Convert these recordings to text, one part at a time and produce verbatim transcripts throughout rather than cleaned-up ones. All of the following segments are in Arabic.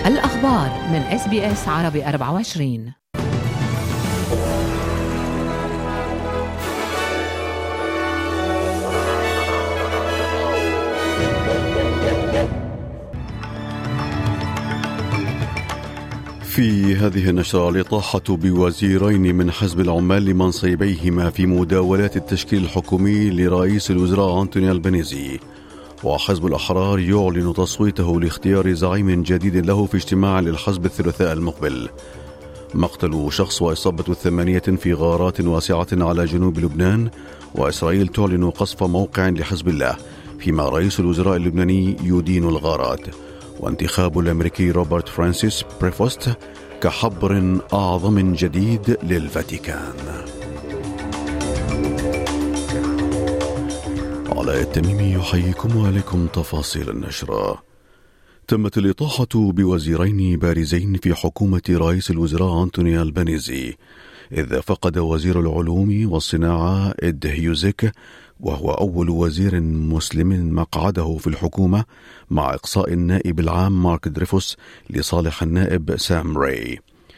الأخبار من إس بي إس عربي أربعة وعشرين. في هذه النشرة الإطاحة بوزيرين من حزب العمال لمنصبيهما في مداولات التشكيل الحكومي لرئيس الوزراء أنتوني ألبانيزي. وحزب الأحرار يعلن تصويته لاختيار زعيم جديد له في اجتماع للحزب الثلاثاء المقبل. مقتل شخص وإصابة ثمانية في غارات واسعة على جنوب لبنان، وإسرائيل تعلن قصف موقع لحزب الله، فيما رئيس الوزراء اللبناني يدين الغارات. وانتخاب الأمريكي روبرت فرانسيس بريفوست كحبر أعظم جديد للفاتيكان. علاء التميمي يحييكم وعليكم تفاصيل النشرة. تمت الإطاحة بوزيرين بارزين في حكومة رئيس الوزراء أنتوني ألبانيزي، إذ فقد وزير العلوم والصناعة إد هيوزيك، وهو أول وزير مسلم مقعده في الحكومة، مع إقصاء النائب العام مارك دريفوس لصالح النائب سام راي.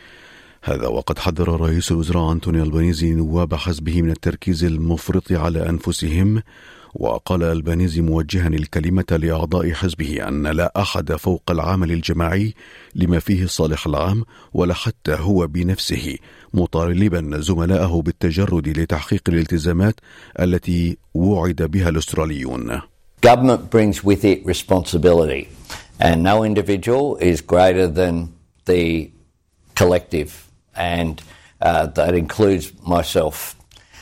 هذا وقد حذر رئيس الوزراء أنتوني ألبانيزي نواب حزبه من التركيز المفرط على أنفسهم. وقال ألبانيزي موجها الكلمة لأعضاء حزبه أن لا أحد فوق العمل الجماعي لما فيه الصالح العام ولا حتى هو بنفسه، مطالبا زملائه بالتجرد لتحقيق الالتزامات التي وعد بها الأستراليون. Government brings with it responsibility, and no individual is greater than the collective, and uh, that includes myself.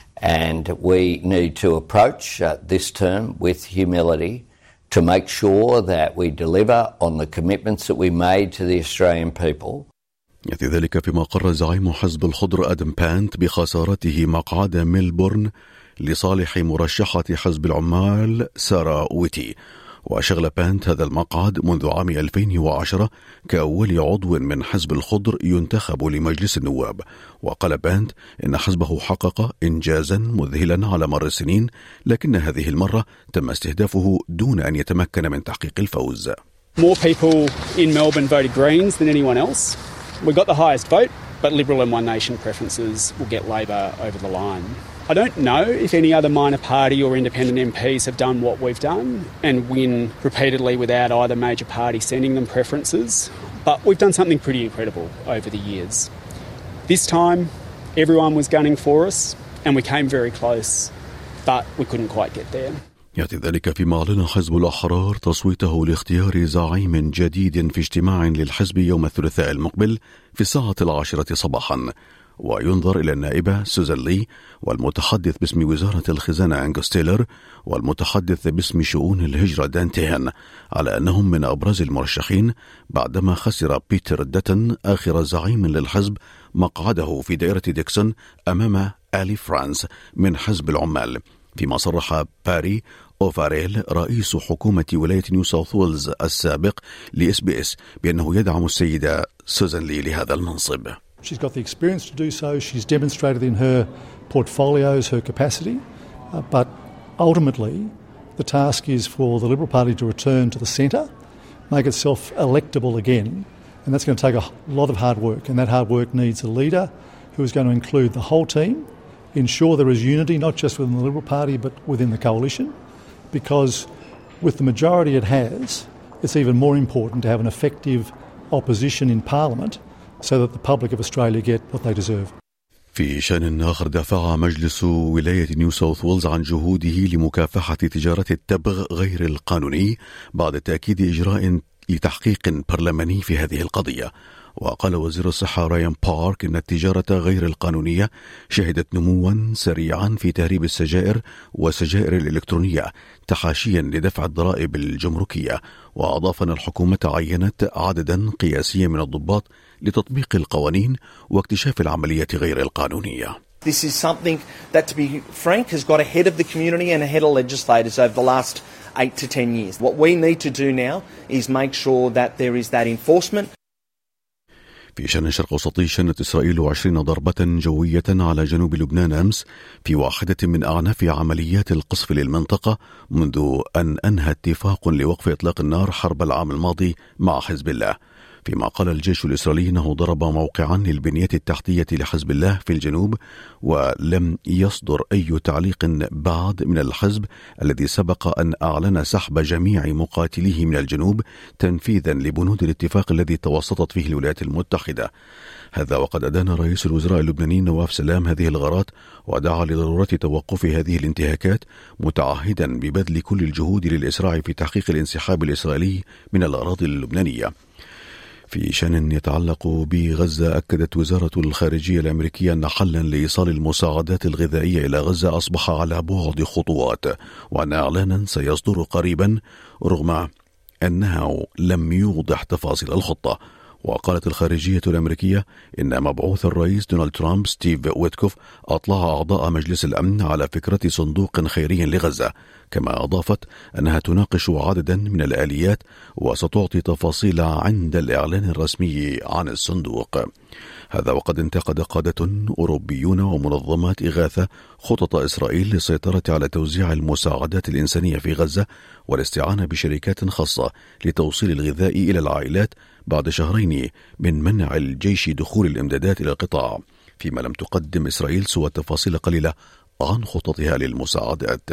And we need to approach uh, this term with humility to make sure that we deliver on the commitments that we made to the Australian people. يأتي ذلك فيما قرر زعيم حزب الخضر آدم بانت بخسارته مقعد ميلبورن لصالح مرشحة حزب العمال سارة ويتي. وشغل بانت هذا المقعد منذ عام ألفين وعشرة كأول عضو من حزب الخضر ينتخب لمجلس النواب. وقال بانت إن حزبه حقق إنجازا مذهلا على مر السنين، لكن هذه المرة تم استهدافه دون أن يتمكن من تحقيق الفوز. More people in Melbourne voted Greens than anyone else. We got the highest vote, but Liberal and One Nation preferences will get Labor over the line. I don't know if any other minor party or independent M Ps have done what we've done and win repeatedly without either major party sending them preferences, but we've done something pretty incredible over the years. This time, everyone was gunning for us and we came very close, but we couldn't quite get there. يأتي ذلك فيما أعلن حزب الأحرار تصويته لاختيار زعيم جديد في اجتماع للحزب يوم الثلاثاء المقبل في الساعة العاشرة صباحا. وينظر إلى النائبة سوزان لي، والمتحدث باسم وزارة الخزانة أنغوس تايلر، والمتحدث باسم شؤون الهجرة دان تيهن، على أنهم من أبرز المرشحين، بعدما خسر بيتر داتن آخر زعيم للحزب مقعده في دائرة ديكسون أمام آلي فرانس من حزب العمال. فيما صرح باري أوفاريل رئيس حكومة ولاية نيو ساوث ويلز السابق لإس بي إس بأنه يدعم السيدة سوزان لي لهذا المنصب. She's got the experience to do so. She's demonstrated in her portfolios her capacity. Uh, but ultimately, the task is for the Liberal Party to return to the centre, make itself electable again. And that's going to take a lot of hard work. And that hard work needs a leader who is going to include the whole team, ensure there is unity, not just within the Liberal Party, but within the coalition. Because with the majority it has, it's even more important to have an effective opposition in Parliament, so that the public of Australia get what they deserve. في شأن آخر، دافع مجلس ولاية نيو ساوث ويلز عن جهوده لمكافحة تجارة التبغ غير القانوني بعد تأكيد إجراء لتحقيق برلماني في هذه القضية. وقال وزير الصحة رايان بارك إن التجارة غير القانونية شهدت نموا سريعا في تهريب السجائر والسجائر الإلكترونية تحاشيا لدفع الضرائب الجمركية. وأضاف أن الحكومة عينت عددا قياسيا من الضباط لتطبيق القوانين واكتشاف العمليات غير القانونية. This is something that, to be frank, has got ahead of the community and ahead of legislators over the last eight to ten years. What we need to do now is make sure that there is that enforcement. في شأن الشرق الأوسطي، شنت إسرائيل عشرين ضربة جوية على جنوب لبنان أمس في واحدة من أعناف عمليات القصف للمنطقة منذ أن أنهى اتفاق لوقف إطلاق النار حرب العام الماضي مع حزب الله. فيما قال الجيش الإسرائيلي أنه ضرب موقعا للبنية التحتية لحزب الله في الجنوب، ولم يصدر أي تعليق بعد من الحزب الذي سبق أن أعلن سحب جميع مقاتليه من الجنوب تنفيذا لبنود الاتفاق الذي توسطت فيه الولايات المتحدة. هذا وقد أدان رئيس الوزراء اللبناني نواف سلام هذه الغارات ودعا لضرورة توقف هذه الانتهاكات، متعهدا ببذل كل الجهود للإسراع في تحقيق الانسحاب الإسرائيلي من الأراضي اللبنانية. في شأن يتعلق بغزة، أكدت وزارة الخارجية الأمريكية أن حلا لإيصال المساعدات الغذائية إلى غزة أصبح على بعد خطوات، وأن إعلانا سيصدر قريبا رغم أنه لم يوضح تفاصيل الخطة. وقالت الخارجية الأمريكية إن مبعوث الرئيس دونالد ترامب ستيف ويتكوف أطلع أعضاء مجلس الأمن على فكرة صندوق خيري لغزة، كما أضافت أنها تناقش عددا من الآليات وستعطي تفاصيل عند الإعلان الرسمي عن الصندوق. هذا وقد انتقد قادة أوروبيون ومنظمات إغاثة خطط إسرائيل للسيطرة على توزيع المساعدات الإنسانية في غزة والاستعانة بشركات خاصة لتوصيل الغذاء إلى العائلات بعد شهرين من منع الجيش دخول الإمدادات إلى القطاع، فيما لم تقدم إسرائيل سوى تفاصيل قليلة عن خططها للمساعدات.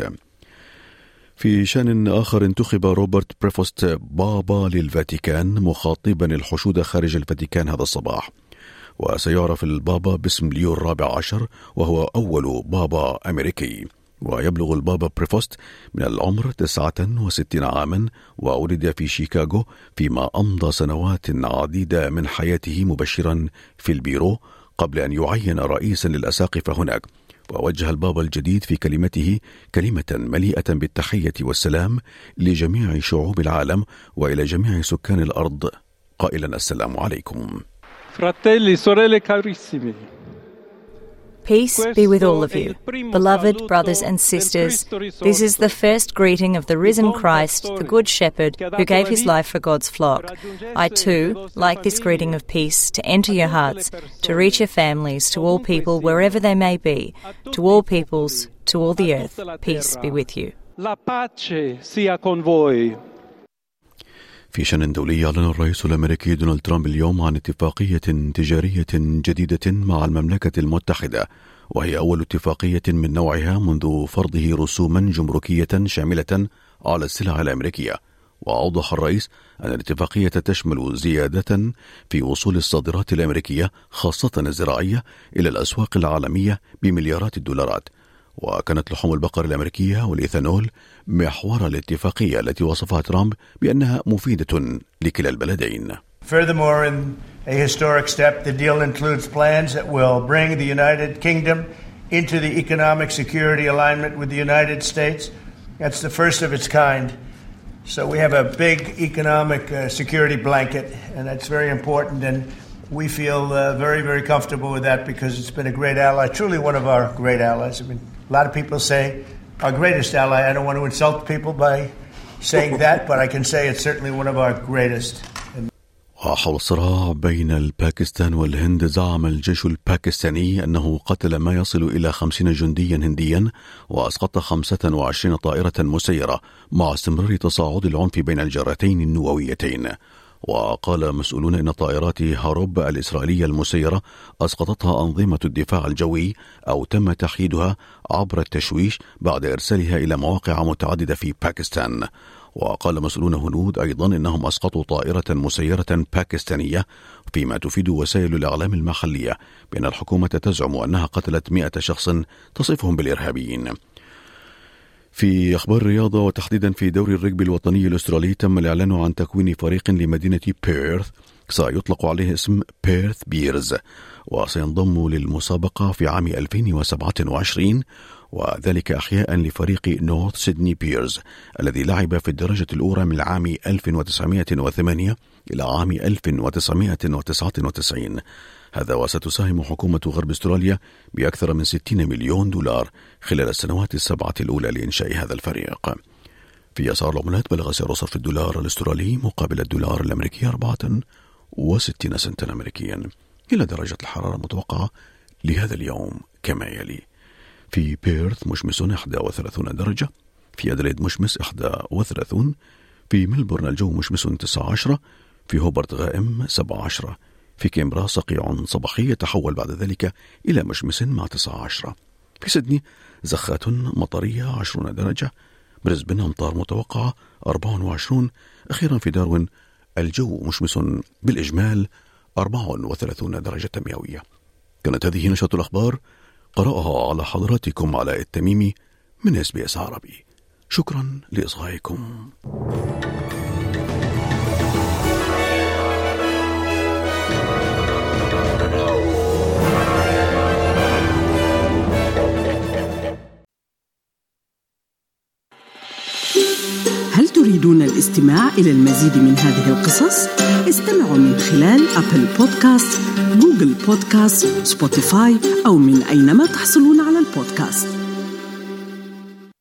في شأن آخر، انتخب روبرت بريفوست بابا للفاتيكان مخاطبا الحشود خارج الفاتيكان هذا الصباح، وسيعرف البابا باسم ليو الرابع عشر، وهو أول بابا أمريكي. ويبلغ البابا بريفوست من العمر تسعة وستين عاما، وولد في شيكاغو، فيما أمضى سنوات عديدة من حياته مبشرا في البيرو قبل أن يعين رئيسا للأساقفة هناك. ووجه البابا الجديد في كلمته كلمة مليئة بالتحية والسلام لجميع شعوب العالم وإلى جميع سكان الأرض، قائلا السلام عليكم. Fratelli, sorelle carissimi. Peace be with all of you. Beloved brothers and sisters, this is the first greeting of the risen Christ, the Good Shepherd, who gave his life for God's flock. I too like this greeting of peace to enter your hearts, to reach your families, to all people wherever they may be, to all peoples, to all the earth. Peace be with you. La pace sia con voi. في شأن دولي، أعلن الرئيس الأمريكي دونالد ترامب اليوم عن اتفاقية تجارية جديدة مع المملكة المتحدة، وهي أول اتفاقية من نوعها منذ فرضه رسوما جمركية شاملة على السلع الأمريكية. وأوضح الرئيس أن الاتفاقية تشمل زيادة في وصول الصادرات الأمريكية خاصة الزراعية إلى الأسواق العالمية بمليارات الدولارات. وكانت لحوم البقر الأمريكية والإيثانول محور الاتفاقية التي وصفها ترامب بأنها مفيدة لكلا البلدين. Furthermore, in a historic step, the deal includes plans that will bring the United Kingdom into the economic security alignment with the United States. That's the first of its kind. So we have a big economic uh, security blanket, and that's very important, and we feel uh, very, very comfortable with that because it's been a great ally, truly one of our great allies. I mean, a lot of people say our greatest ally. I don't want to insult people by saying that, but I can say it's certainly one of our greatest. وحول الصراع بين الباكستان والهند، زعم الجيش الباكستاني أنه قتل ما يصل إلى خمسين جنديا هنديا وأسقط خمسة وعشرين طائرة مسيرة، مع استمرار تصاعد العنف بين الجارتين النوويتين. وقال مسؤولون إن طائرات هاروب الإسرائيلية المسيرة أسقطتها أنظمة الدفاع الجوي أو تم تحييدها عبر التشويش بعد إرسالها إلى مواقع متعددة في باكستان. وقال مسؤولون هنود أيضا إنهم أسقطوا طائرة مسيرة باكستانية، فيما تفيد وسائل الإعلام المحلية بأن الحكومة تزعم أنها قتلت مئة شخص تصفهم بالإرهابيين. في أخبار الرياضة، وتحديدا في دوري الرجبي الوطني الأسترالي، تم الإعلان عن تكوين فريق لمدينة بيرث سيطلق عليه اسم بيرث بيرز، وسينضم للمسابقة في عام ألفين وسبعة وعشرين، وذلك أحياء لفريق نورث سيدني بيرز الذي لعب في الدرجة الأولى من عام ألف وتسعمائة وثمانية إلى عام ألف وتسعمائة وتسعة وتسعين. هذا وستساهم حكومة غرب استراليا بأكثر من ستين مليون دولار خلال السنوات السبعة الأولى لإنشاء هذا الفريق. في أسعار العملات، بلغ سعر صرف الدولار الاسترالي مقابل الدولار الأمريكي أربعة وستين سنتا أمريكيا. إلى درجة الحرارة المتوقعة لهذا اليوم كما يلي: في بيرث مشمس إحدى وثلاثين درجة، في أدليد مشمس إحدى وثلاثين، في ملبورن الجو مشمس تسعة عشر، في هوبرت غائم سبعة عشر، في كامبرا صقيع صباحي يتحول بعد ذلك إلى مشمس مع تسعة عشر، في سيدني زخات مطرية عشرون درجة، بريسبن أمطار متوقعة أربعة وعشرون، أخيرا في داروين الجو مشمس بالإجمال أربعة وثلاثون درجة مئوية. كانت هذه نشرة الأخبار قرأها على حضراتكم علاء التميمي من إس بي إس عربي. شكرا لإصغائكم. هل تريدون الاستماع إلى المزيد من هذه القصص؟ استمعوا من خلال أبل بودكاست، جوجل بودكاست، سبوتيفاي أو من أينما تحصلون على البودكاست.